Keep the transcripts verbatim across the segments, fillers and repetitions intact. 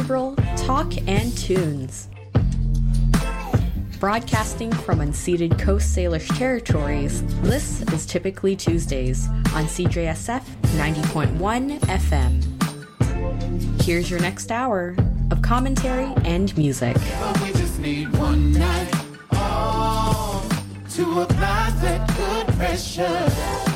Cerebral Talk and Tunes. Broadcasting from unceded Coast Salish territories, this is Typically Tuesdays on C J S F ninety point one F M. Here's your next hour of commentary and music. But we just need one night oh, to apply that good pressure.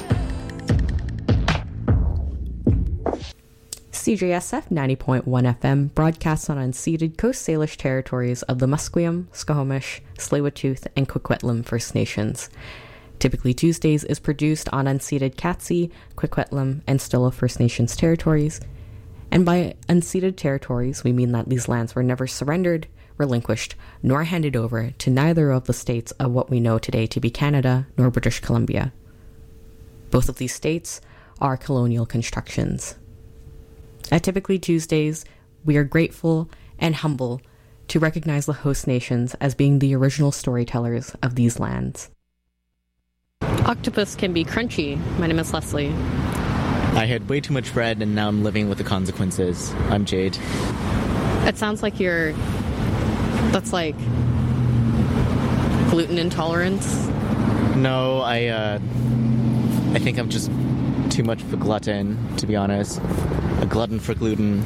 C J S F ninety point one F M broadcasts on unceded Coast Salish territories of the Musqueam, Squamish, Tsleil-Waututh, and Coquitlam First Nations. Typically Tuesdays is produced on unceded Katzie, Coquitlam, and Stilla First Nations territories. And by unceded territories, we mean that these lands were never surrendered, relinquished, nor handed over to neither of the states of what we know today to be Canada nor British Columbia. Both of these states are colonial constructions. At Typically Tuesdays, we are grateful and humble to recognize the host nations as being the original storytellers of these lands. Octopus can be crunchy. My name is Leslie. I had way too much bread and now I'm living with the consequences. I'm Jade. It sounds like you're... That's like... gluten intolerance? No, I, uh... I think I'm just too much of a glutton, to be honest. A glutton for gluten.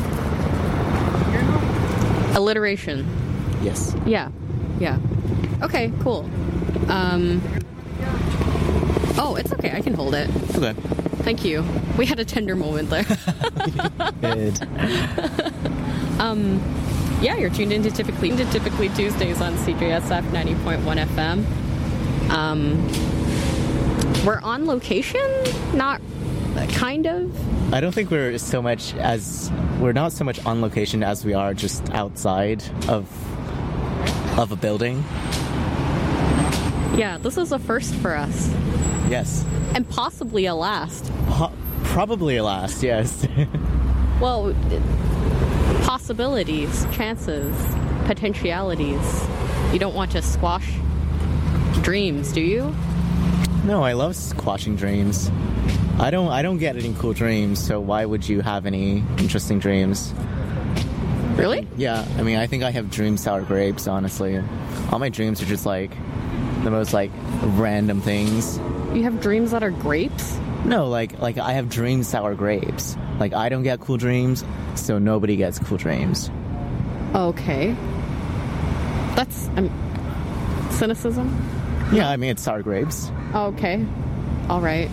Alliteration. Yes. Yeah. Yeah. Okay, cool. Um... Oh, it's okay. I can hold it. Okay. Thank you. We had a tender moment there. Good. um, yeah, you're tuned into Typically into Typically Tuesdays on C J S F ninety point one F M. Um, we're on location? Not kind of? I don't think we're so much as... We're not so much on location as we are just outside of of a building. Yeah, this is a first for us. Yes. And possibly a last. Po- probably a last, yes. Well, possibilities, chances, potentialities. You don't want to squash dreams, do you? No, I love squashing dreams. I don't I don't get any cool dreams, so why would you have any interesting dreams? Really? Yeah, I mean, I think I have dream sour grapes, honestly. All my dreams are just like the most like random things. You have dreams that are grapes? No, like like I have dream sour grapes. Like I don't get cool dreams, so nobody gets cool dreams. Okay. That's um, cynicism? Yeah, I mean it's sour grapes. Okay. All right.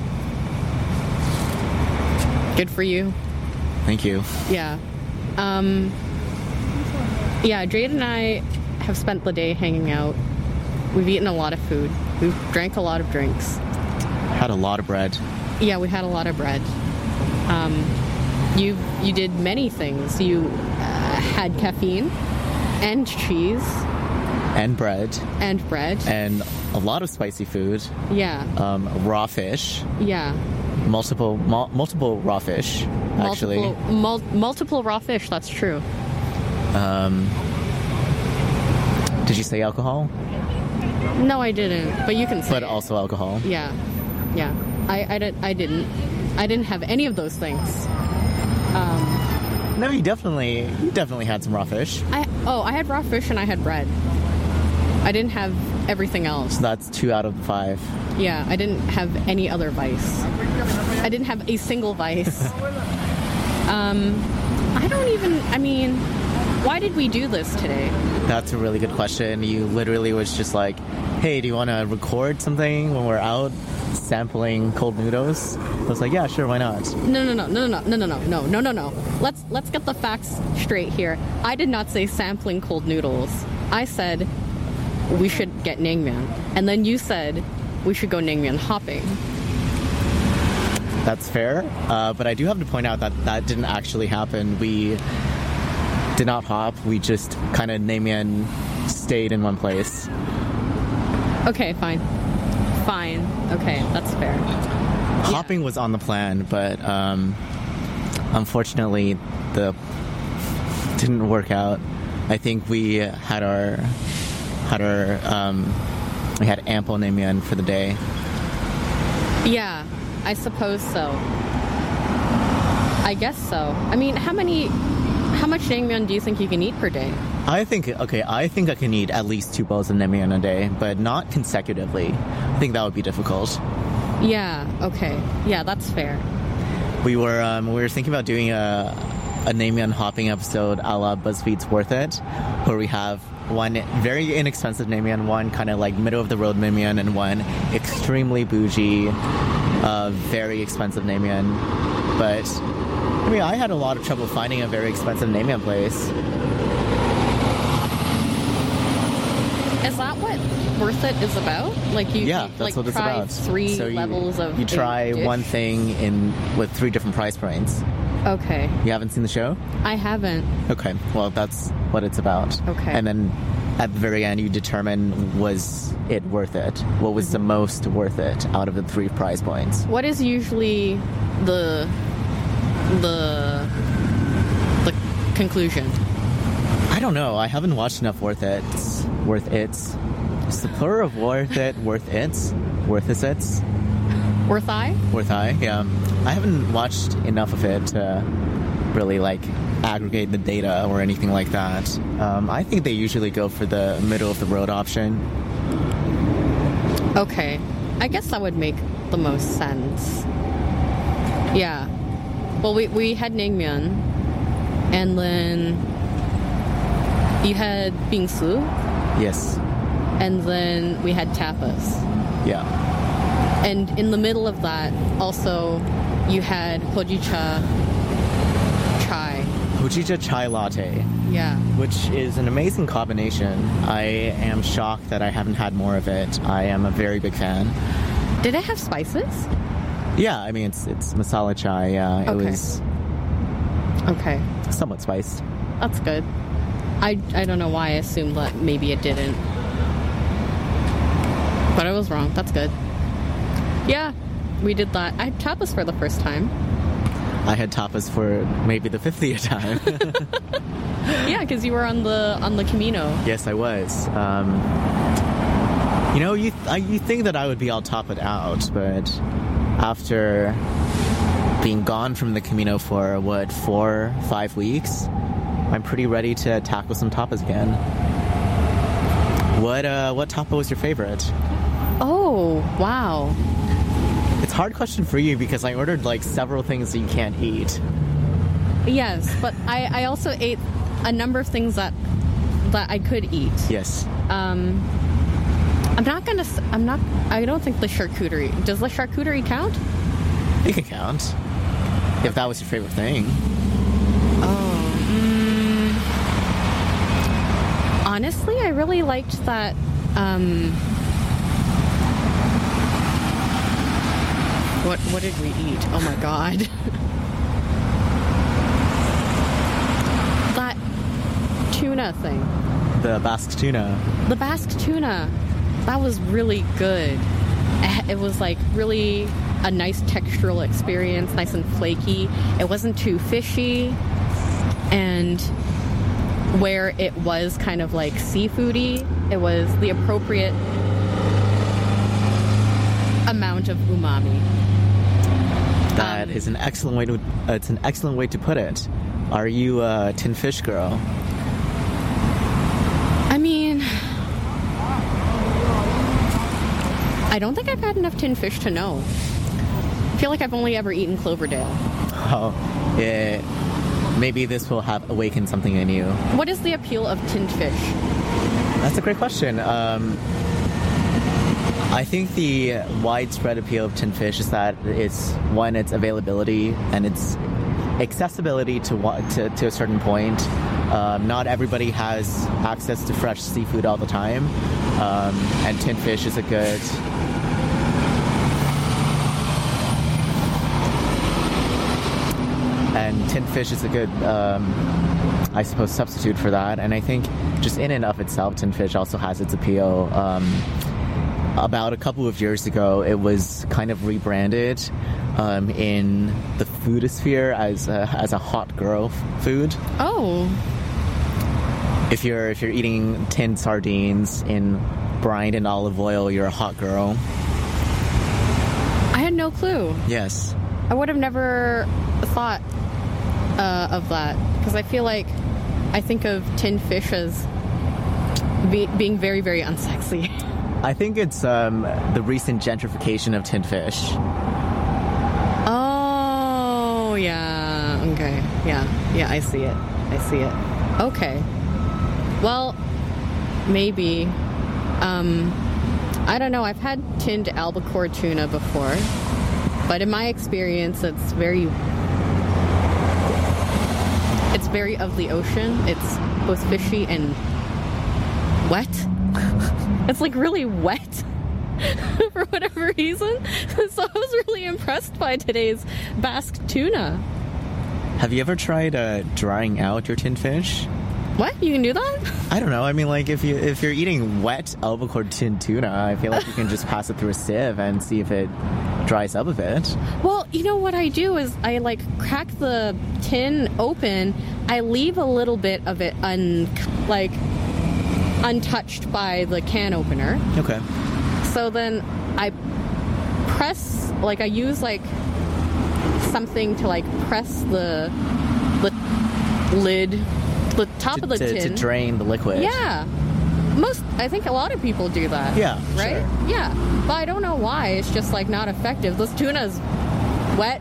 Good for you. Thank you. Yeah. Um Yeah, Jade and I have spent the day hanging out. We've eaten a lot of food. We've drank a lot of drinks. Had a lot of bread. Yeah, we had a lot of bread. Um, you you did many things. You uh, had caffeine and cheese And bread. and bread. And a lot of spicy food. Yeah, Um, raw fish. yeah. Multiple mul- multiple raw fish, actually. Multiple, mul- multiple raw fish. That's true. Um, did you say alcohol? No, I didn't. But you can say. But it. also alcohol. Yeah, yeah. I I, did, I didn't. I didn't have any of those things. Um, No, you definitely, you definitely had some raw fish. I oh, I had raw fish and I had bread. I didn't have everything else. So that's two out of the five. Yeah, I didn't have any other vice. I didn't have a single vice. um, I don't even, I mean, why did we do this today? That's a really good question. You literally was just like, hey, do you want to record something when we're out sampling cold noodles? I was like, yeah, sure, why not? No, no, no, no, no, no, no, no, no, no, no, no. Let's let's get the facts straight here. I did not say sampling cold noodles. I said we should get naengmyeon, and then you said we should go naengmyeon hopping. That's fair. Uh, but I do have to point out that that didn't actually happen. We did not hop. We just kind of naengmyeon stayed in one place. Okay, fine. Fine. Okay, that's fair. Hopping was on the plan, but um, unfortunately, the didn't work out. I think we had our had our um, we had ample naengmyeon for the day. Yeah, I suppose so. I guess so. I mean, how many How much naengmyeon do you think you can eat per day? I think, okay, I think I can eat at least two bowls of naengmyeon a day, but not consecutively. I think that would be difficult. Yeah, okay. Yeah, that's fair. We were um, we were thinking about doing a, a naengmyeon hopping episode a la BuzzFeed's Worth It, where we have one very inexpensive naengmyeon, one kind of like middle-of-the-road naengmyeon, and one extremely bougie, uh, very expensive naengmyeon. But, I mean, I had a lot of trouble finding a very expensive naengmyeon place. Is that what Worth It is about? Like you, Yeah, you, that's like, what it's try about. three so you, levels of you a try dish? one thing in with three different price points. Okay. You haven't seen the show? I haven't. Okay, well, that's what it's about. Okay. And then at the very end, you determine, was it worth it? What was the most worth it out of the three prize points? What is usually the the the conclusion? I don't know. I haven't watched enough Worth It. Worth It's. It's the plural of Worth It, Worth It's, Worth It's. Worth I? Worth I, yeah. I haven't watched enough of it to really, like, aggregate the data or anything like that. Um, I think they usually go for the middle-of-the-road option. Okay. I guess that would make the most sense. Yeah. Well, we, we had naengmyeon, and then you had bingsu, Yes. and then we had tapas. Yeah. And in the middle of that, also, you had hojicha chai. Hojicha chai latte, Yeah. which is an amazing combination. I am shocked that I haven't had more of it. I am a very big fan. Did it have spices? Yeah, I mean, it's it's masala chai. Yeah, it Okay. was Okay. somewhat spiced. That's good. I, I don't know why I assumed that maybe it didn't. But I was wrong. That's good. Yeah, we did that. I had tapas for the first time. I had tapas for maybe the fiftieth time. Yeah, because you were on the on the Camino. Yes, I was. Um, you know, you I, you think that I would be all top it out, but after being gone from the Camino for, what, four, five weeks, I'm pretty ready to tackle some tapas again. What uh, what tapa was your favorite? Oh, wow. It's a hard question for you because I ordered like several things that you can't eat. Yes, but I, I also ate a number of things that that I could eat. Yes. Um, I'm not gonna. s- I'm not. I don't think the charcuterie. Does the charcuterie count? It can count. If that was your favorite thing. Honestly, I really liked that. Um, what What did we eat? Oh my god. That tuna thing. The Basque tuna. The Basque tuna. That was really good. It it was like really a nice textural experience, nice and flaky. It wasn't too fishy. And where it was kind of like seafoody, it was the appropriate amount of umami. That Um, is an excellent way to. Uh, it's an excellent way to put it. Are you a tin fish girl? I mean, I don't think I've had enough tin fish to know. I feel like I've only ever eaten Cloverdale. Oh, yeah. Maybe this will have awakened something in you. What is the appeal of tinned fish? That's a great question. Um, I think the widespread appeal of tin fish is that it's one, its availability and its accessibility to wa- to, to a certain point. Um, not everybody has access to fresh seafood all the time, um, and tin fish is a good. And tin fish is a good, um, I suppose, substitute for that. And I think just in and of itself, tin fish also has its appeal. Um, about a couple of years ago, it was kind of rebranded um, in the foodisphere as a, as a hot girl f- food. Oh, If you're if you're eating tinned sardines in brine and olive oil, you're a hot girl. I had no clue. Yes. I would have never thought uh, of that, because I feel like I think of tinned fish as be- being very, very unsexy. I think it's um, the recent gentrification of tinned fish. Oh, yeah. Okay. Yeah. Yeah, I see it. I see it. Okay. Well, maybe. Um, I don't know. I've had tinned albacore tuna before, but in my experience, it's very... It's very of the ocean. It's both fishy and wet. It's like really wet for whatever reason. So I was really impressed by today's Basque tuna. Have you ever tried uh, drying out your tinned fish? What? You can do that? I don't know. I mean, like, if, you, if you're eating wet albacore tinned tuna, I feel like you can just pass it through a sieve and see if it dries up a bit. Well, you know what I do is I, like, crack the tin open. I leave a little bit of it, un, like, untouched by the can opener. Okay. So then I press, like, I use, like, something to, like, press the, the lid, the top to, of the to, tin. To drain the liquid. Yeah. Most, I think a lot of people do that. Yeah, right? sure. Yeah. But I don't know why. It's just, like, not effective. This tuna's wet.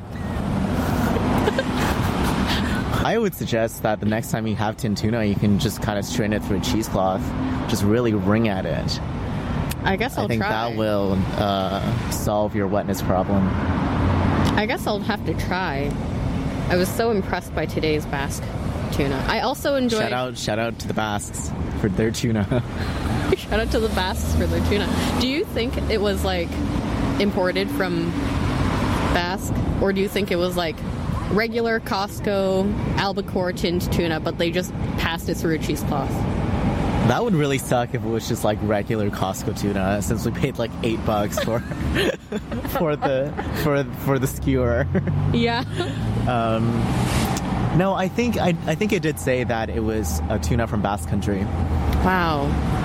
I would suggest that the next time you have tinned tuna, you can just kind of strain it through a cheesecloth. Just really wring at it. I guess I'll I think try. that will uh, solve your wetness problem. I guess I'll have to try. I was so impressed by today's Basque tuna. I also enjoyed... Shout out, shout out to the Basques for their tuna. Shout out to the Basques for their tuna. Do you think it was, like, imported from Basque? Or do you think it was, like, regular Costco albacore tinned tuna, but they just passed it through a cheesecloth? That would really suck if it was just like regular Costco tuna, since we paid like eight bucks for for the for for the skewer. Yeah. Um, no, I think I I think it did say that it was a tuna from Basque Country. Wow.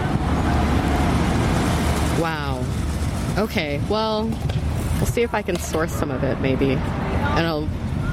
Wow. Okay. Well, we'll see if I can source some of it, maybe, and I'll.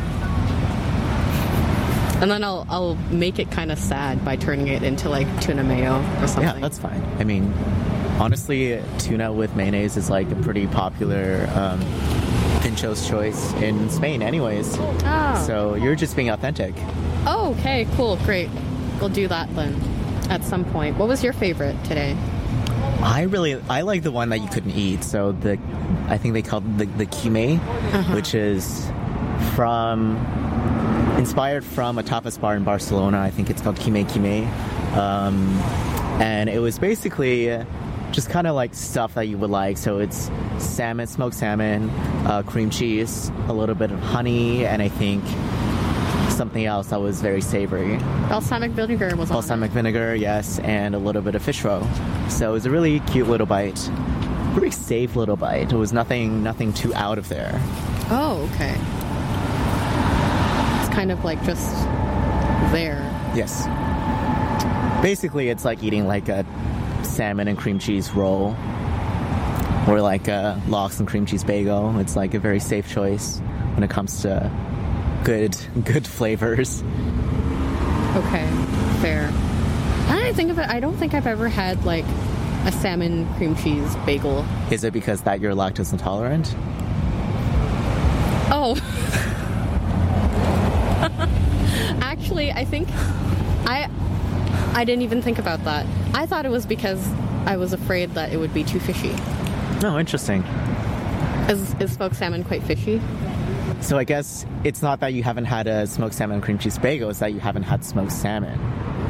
And then I'll I'll make it kind of sad by turning it into, like, tuna mayo or something. Yeah, that's fine. I mean, honestly, tuna with mayonnaise is, like, a pretty popular um, Pincho's choice in Spain anyways. Oh. So you're just being authentic. Oh, okay, cool, great. We'll do that then at some point. What was your favorite today? I really, I like the one that you couldn't eat. So the, I think they called it the, the quime, Uh-huh. which is from... inspired from a tapas bar in Barcelona. I think it's called Quime Quime. Um, and it was basically just kind of like stuff that you would like. So it's salmon, smoked salmon, uh, cream cheese, a little bit of honey, and I think something else that was very savory. Balsamic vinegar was on Balsamic vinegar, yes, and a little bit of fish roe. So it was a really cute little bite. Pretty safe little bite. It was nothing, nothing too out of there. it. Oh, okay. Kind of like just there. Yes. Basically, it's like eating like a salmon and cream cheese roll, or like a lox and cream cheese bagel. It's like a very safe choice when it comes to good, good flavors. Okay, fair. I think of it. I don't think I've ever had like a salmon cream cheese bagel. Is it because that you're lactose intolerant? Oh. Actually, I think I I didn't even think about that. I thought it was because I was afraid that it would be too fishy. Oh, interesting. Is, is smoked salmon quite fishy? So I guess it's not that you haven't had a smoked salmon and cream cheese bagel, it's that you haven't had smoked salmon.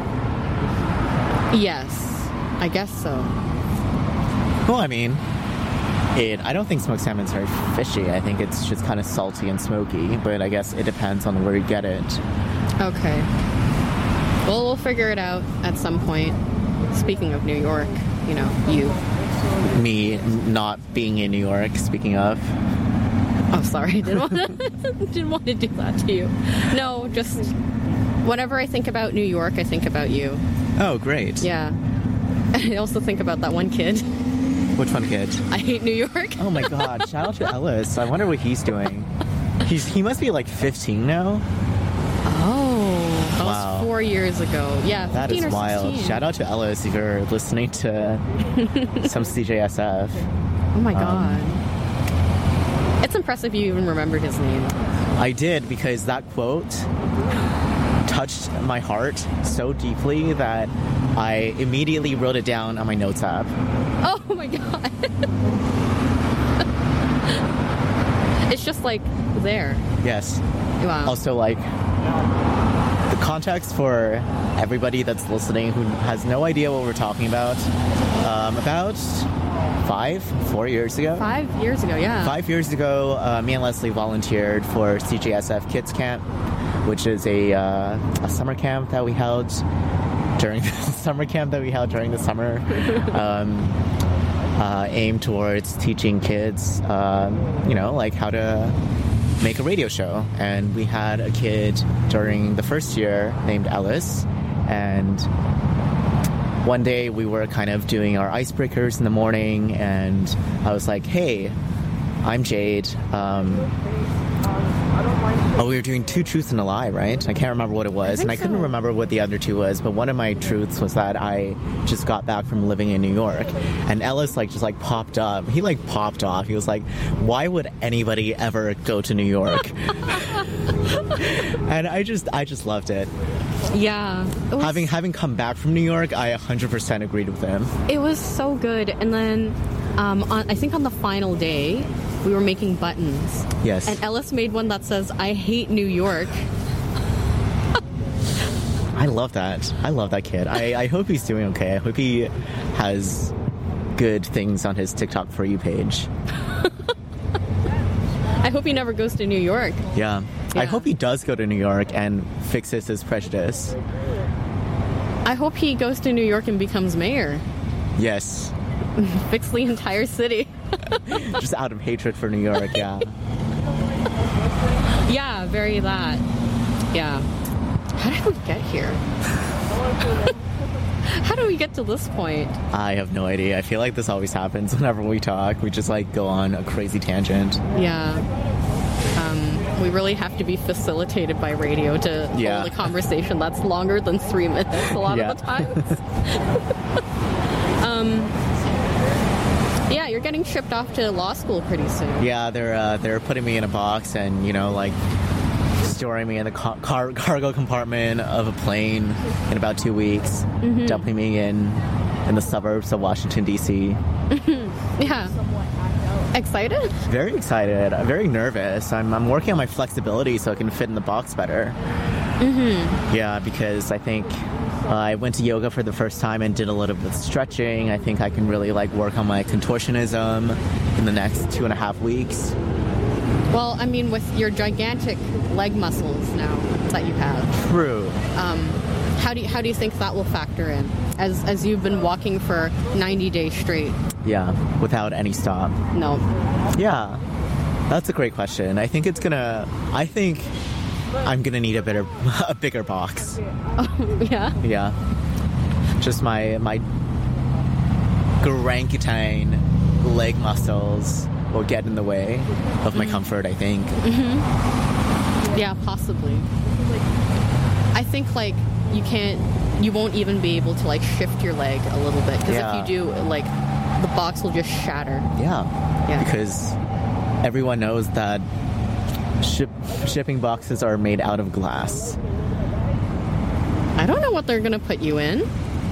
Yes, I guess so. Well, I mean, it, I don't think smoked salmon is very fishy. I think it's just kind of salty and smoky, but I guess it depends on where you get it. Okay. Well, we'll figure it out at some point. Speaking of New York, you know, you. Me not being in New York, speaking of. Oh, sorry. I didn't want to, didn't want to do that to you. No, just whenever I think about New York, I think about you. Oh, great. Yeah. I also think about that one kid. Which one kid? I hate New York. Oh my god, shout out to Ellis. I wonder what he's doing. He's He must be like fifteen now. Oh. was Wow. four years ago. Yeah, That fifteen is or wild. sixteen. Shout out to Ellis if you're listening to some C J S F. Oh my Um, god. It's impressive you even remembered his name. I did, because that quote touched my heart so deeply that I immediately wrote it down on my notes app. Oh my god. It's just like there. Yes. Wow. Also, like, the context for everybody that's listening who has no idea what we're talking about, um, about five, four years ago. Five years ago, yeah. Five years ago, uh, me and Leslie volunteered for C J S F Kids Camp, which is a, uh, a summer camp that we held during the summer camp that we held during the summer, um, uh, aimed towards teaching kids, um, you know, like how to make a radio show. And we had a kid during the first year named Ellis, and one day we were kind of doing our icebreakers in the morning, and I was like, hey, I'm Jade. Um, oh, we were doing two truths and a lie, right? I can't remember what it was, I and I think couldn't so. remember what the other two was, but one of my truths was that I just got back from living in New York, and Ellis like just like popped up. He like popped off. He was like, why would anybody ever go to New York? And I just, I just loved it. Yeah. It was, Having having come back from New York, I one hundred percent agreed with him. it was so good. And then um, on, I think on the final day, we were making buttons. Yes. And Ellis made one that says, I hate New York. I love that. I love that kid. I, I hope he's doing okay. I hope he has good things on his TikTok For You page. I hope he never goes to New York. Yeah. Yeah. I hope he does go to New York and fixes his prejudice. I hope he goes to New York and becomes mayor. Yes. Fix the entire city. Just out of hatred for New York, yeah. Yeah, very that. Yeah. How did we get here? How do we get to this point? I have no idea. I feel like this always happens whenever we talk. We just like go on a crazy tangent. Yeah. Um, we really have to be facilitated by radio to Yeah. hold a conversation that's longer than three minutes a lot Yeah. of the times. um, yeah, you're getting shipped off to law school pretty soon. Yeah, they're uh, they're putting me in a box and, you know, like storing me in the car- car- cargo compartment of a plane in about two weeks, Mm-hmm. dumping me in in the suburbs of Washington, D C. Yeah. Excited? Very excited. I'm very nervous. I'm, I'm working on my flexibility so I can fit in the box better. Mm-hmm. Yeah, because I think uh, I went to yoga for the first time and did a little bit of stretching. I think I can really like work on my contortionism in the next two and a half weeks. Well, I mean, with your gigantic leg muscles now that you have, True. um, how do you, how do you think that will factor in as as you've been walking for ninety days straight? Yeah, without any stop. No. Yeah, that's a great question. I think it's gonna. I think I'm gonna need a better, a bigger box. Yeah. Yeah, just my my orangutan leg muscles will get in the way of my comfort, I think. Yeah, possibly. I think like you can't, you won't even be able to like shift your leg a little bit because Yeah. if you do, like the box will just shatter. Yeah, Yeah. because everyone knows that ship, shipping boxes are made out of glass. I don't know what they're gonna put you in.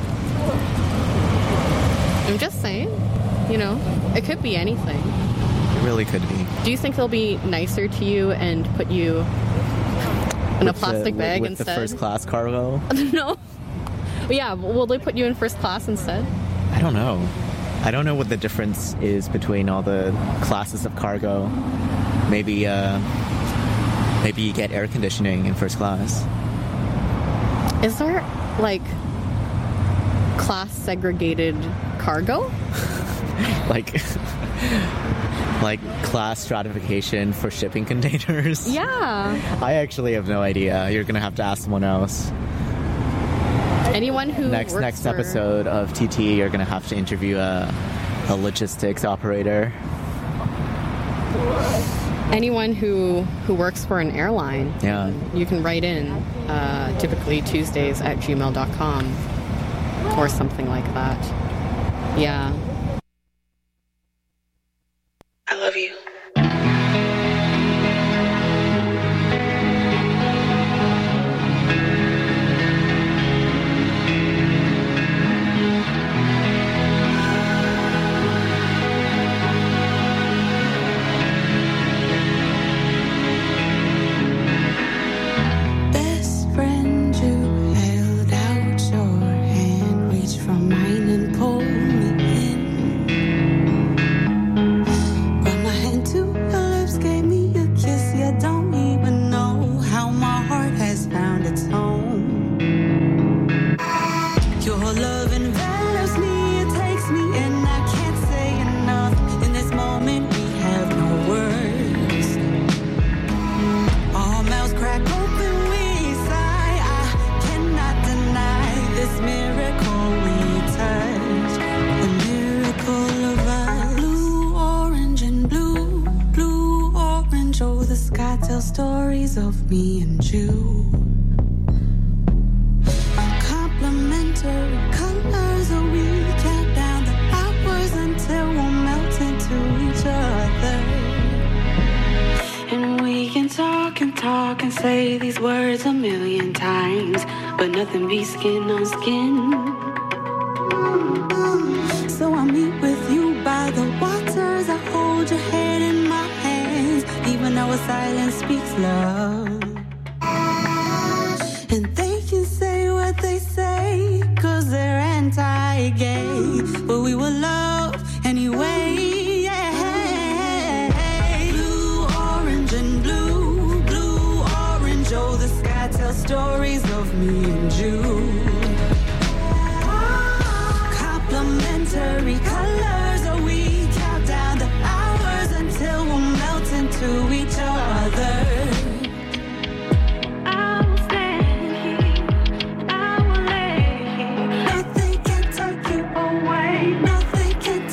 I'm just saying, you know, it could be anything. It really could be. Do you think they'll be nicer to you and put you in a With the- plastic with- bag with instead? the first class cargo. No. Yeah, will they put you in first class instead? I don't know. I don't know what the difference is between all the classes of cargo. Maybe, uh, maybe you get air conditioning in first class. Is there like class segregated cargo? Like, like class stratification for shipping containers. Yeah. I actually have no idea. You're gonna have to ask someone else. Anyone who Next works next for- episode of T T, you're gonna have to interview a, a logistics operator. anyone who who works for an airline, Yeah. you can write in, uh, typically Tuesdays at gmail dot com or something like that. Yeah. I love you. Best friend, you held out your hand, reached for mine and pulled me in. Brought my hand to your lips, gave me a kiss. You don't even know how my heart has found its home. Your love envelops me, it takes me, and I can't say enough. In this moment, we have no words. All mouths crack open, we sigh. I cannot deny this miracle we touch. The miracle of us. Blue, orange, and blue. Blue, orange, oh, the sky tells stories of me and you. Complementary colors, oh, we count down the hours until we'll melt into each other. And we can talk and talk and say these words a million times, but nothing beats skin on skin. So I meet with you by the waters, I hold your head in my hands, even our silence speaks love. And they can say what they say, cause they're anti-gay, but we will love anyway. Yeah. Blue, orange, and blue. Blue, orange, oh, the sky tells stories of me and you. Complementary colors, oh, we count down the hours until we'll melt into each other. I will stand here, I will lay here. Nothing can take you away, nothing can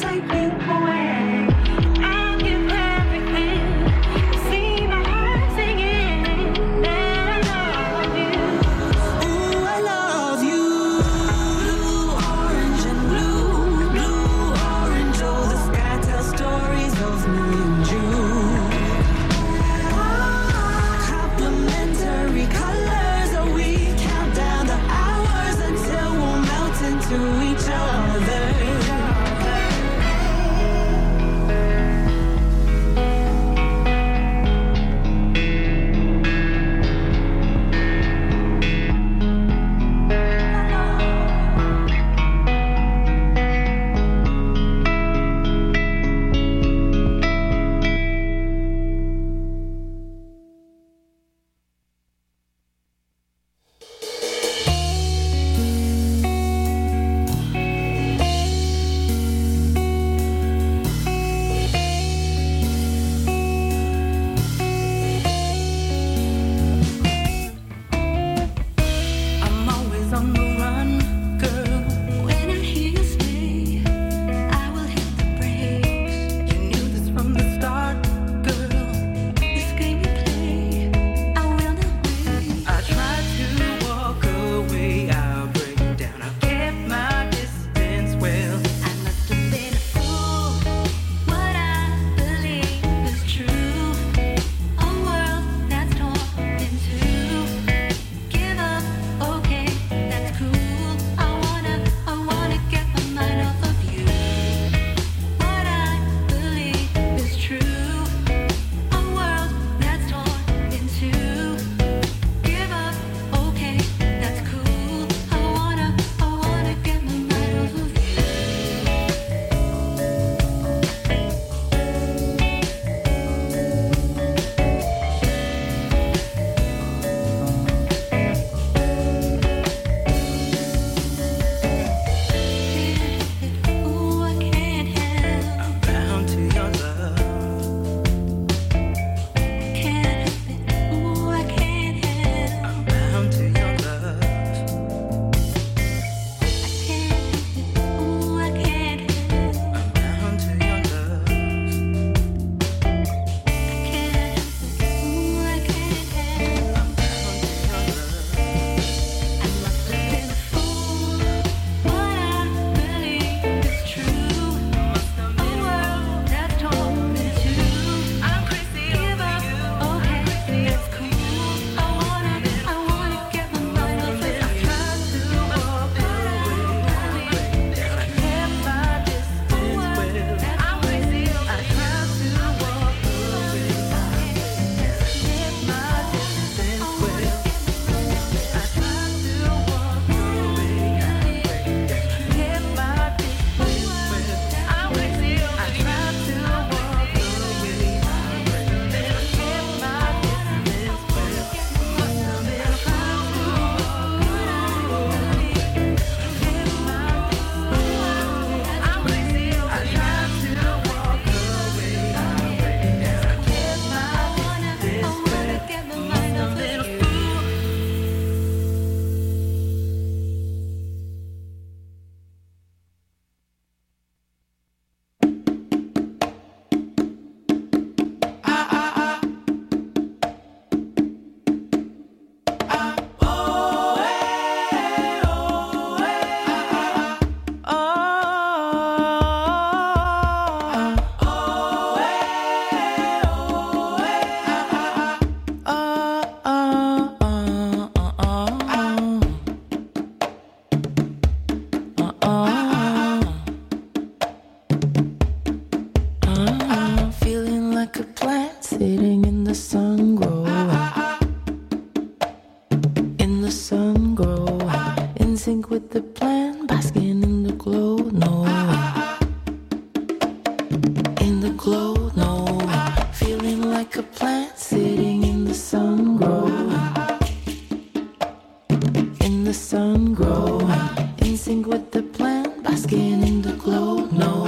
basking in the glow, no.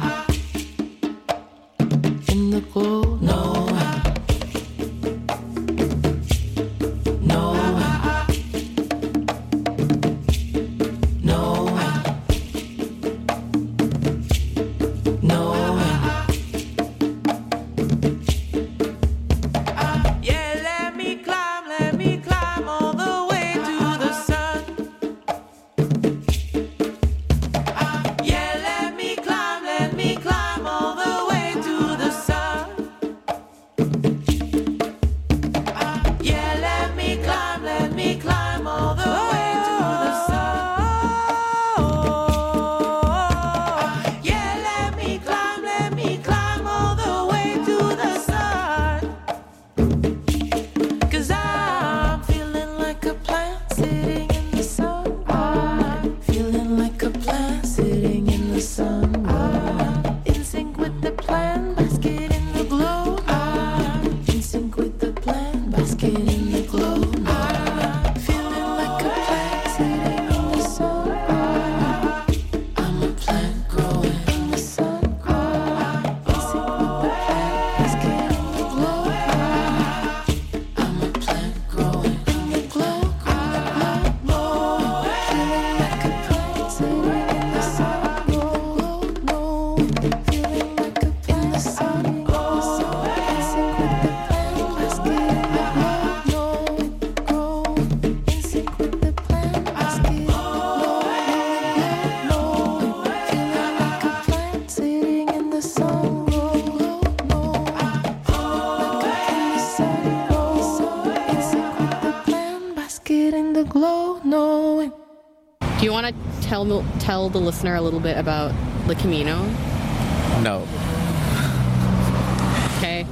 In the glow, no. No. No. No. Yeah, let me climb, let me climb all the way to the sun. Yeah, let me climb, let me climb all the way to the sun. Yeah, let me climb, let me climb all the way to the sun. Yeah, let me climb, let me climb all the way to the sun. 'Cause I'm feeling like a plant sitting in the sun. I'm feeling like a plant sitting in the sun. I'm in sync with the plant, basket in the glow. I'm in sync with the plant, basket in the glow. I'm feeling like a plant sitting in the sun. I'm a plant growing in the sun. I'm in sync with the plant, basket in the glow. I'm a plant growing in the glow, glow, glow, glow. Feeling like a plant sitting in the sun. Glow, glow, glow. Feeling like a plant in the sun. Glow, in sync with the plant, basket in the glow. Glow, grow, in sync with the plant, basket in the glow. Feeling like a plant sitting in the sun. Glow, glow, glow. The glow, knowing. Do you want to tell tell the listener a little bit about the Camino? No. Okay.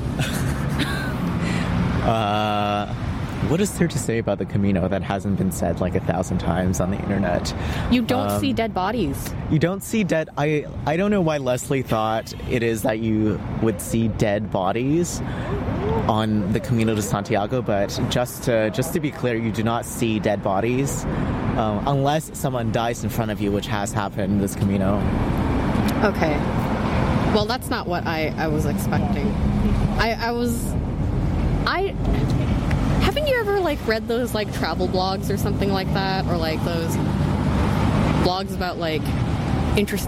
Uh, what is there to say about the Camino that hasn't been said like a thousand times on the internet? You don't Um, see dead bodies. You don't see dead. I I don't know why Leslie thought it is that you would see dead bodies on the Camino de Santiago, but just to, just to be clear, you do not see dead bodies um, unless someone dies in front of you, which has happened in this Camino. Okay. Well, that's not what I, I was expecting. I, I was... I... Haven't you ever, like, read those, like, travel blogs or something like that? Or, like, those blogs about, like, interest